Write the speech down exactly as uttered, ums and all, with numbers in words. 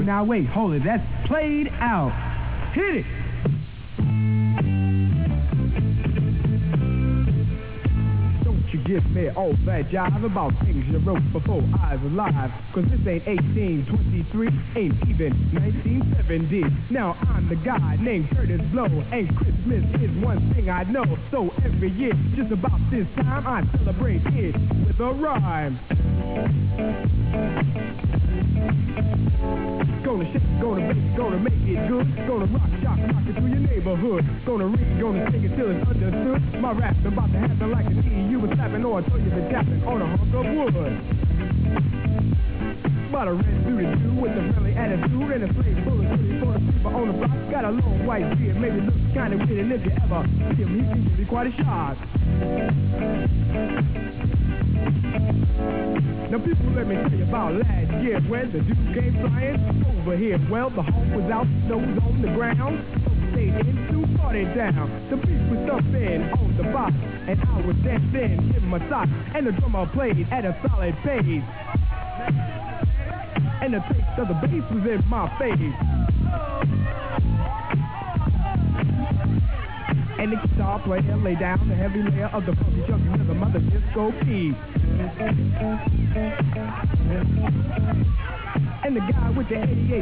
Now wait, hold it, that's played out. Hit it! Don't you give me all that jive about things you wrote before I was alive. Cause this ain't eighteen twenty-three, ain't even nineteen seventy. Now I'm the guy named Curtis Blow, and Christmas is one thing I know. So every year, just about this time, I celebrate it with a rhyme. Gonna shake, gonna bake, gonna make it good. Gonna rock, shock, rock it through your neighborhood. Gonna read, gonna sing it till it's understood. My rap's about to happen like an E. You was slapping or I told you been tapping on a hunk of wood. About a red suited dude with a friendly attitude and a slave bullet for the people on the block. Got a long white beard, maybe looks kinda weird, and if you ever see him, he can give you quite a shock. Now people, let me tell you about last year when the dude came flying over here. Well, the home was out, snow was on the ground. Stayed in to party down. The beat was thumping on the box, and I was dancing in my socks, and the drummer played at a solid pace, and the taste of the bass was in my face. And the guitar player lay down the heavy layer of the funky chunky rhythm of the disco key. And the guy with the eighty-eight